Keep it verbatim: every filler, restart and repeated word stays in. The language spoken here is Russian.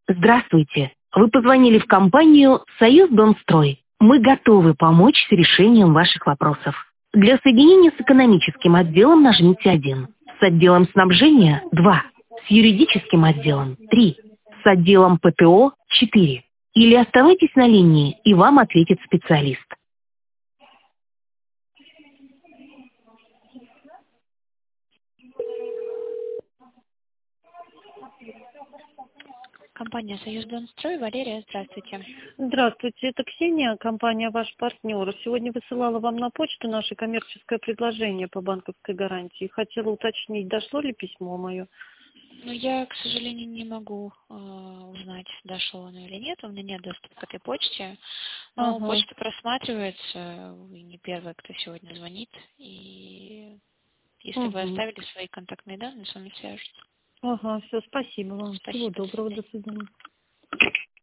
Здравствуйте. Вы позвонили в компанию «Союздомстрой». Мы готовы помочь с решением ваших вопросов. Для соединения с экономическим отделом нажмите один. С отделом снабжения– два. С юридическим отделом– три. С отделом ПТО– четыре. Или оставайтесь на линии, и вам ответит специалист. Компания «Союздомстрой». Валерия, здравствуйте. Здравствуйте, это Ксения, компания «Ваш партнер». Сегодня высылала вам на почту наше коммерческое предложение по банковской гарантии. Хотела уточнить, дошло ли письмо мое? Ну, я, к сожалению, не могу э, узнать, дошло оно или нет. У меня нет доступа к этой почте. Но Ага. почта просматривается. Вы не первый, кто сегодня звонит. И если вы Угу. оставили свои контактные данные, с вами свяжутся. Ага, все, спасибо вам. Всего Спасибо, до доброго, свидания. до свидания.